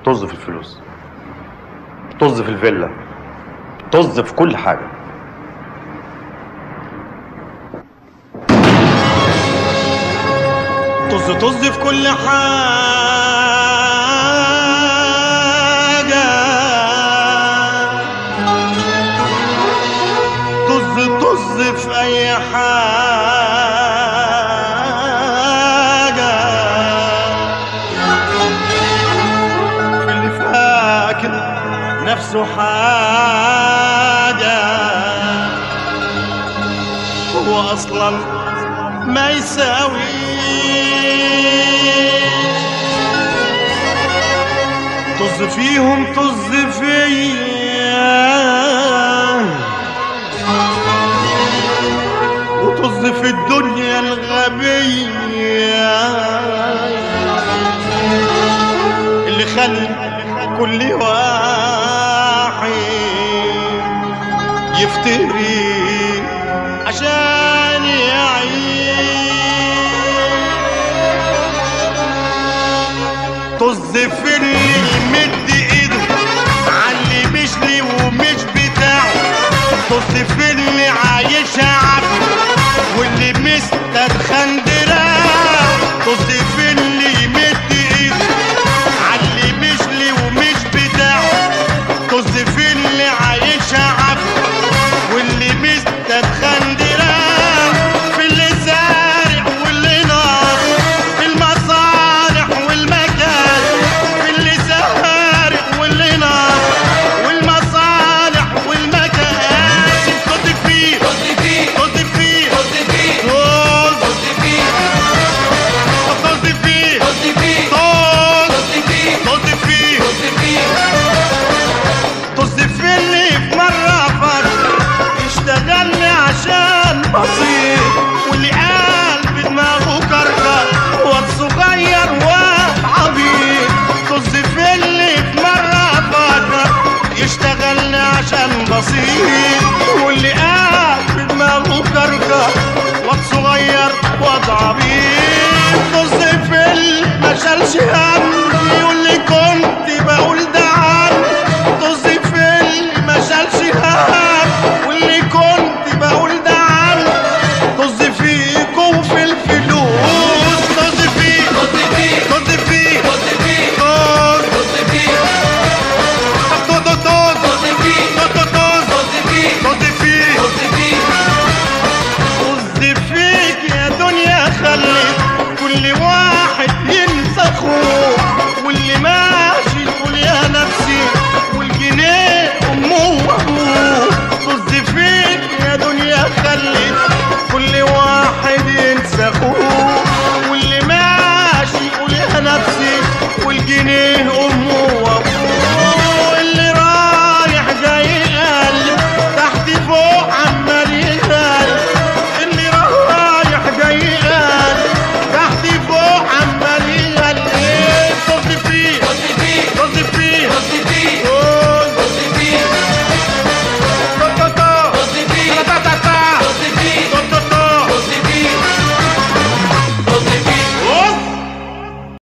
طز في الفلوس، طز في الفيلا، طز في كل حاجة. طز في كل حاجة، طز في أي حاجة، في اللي فاكر نفسه حاجة هو أصلا ما يساوي. طز فيهم طز فيا، وطز في الدنيا الغبية اللي خلى كل واحد يفتري عشان يعيش. طز في اللي يمد ايده عاللي مش لي ومش بتاعه، طز في اللي عايشها عافية واللي مستدخن دراعه، طز في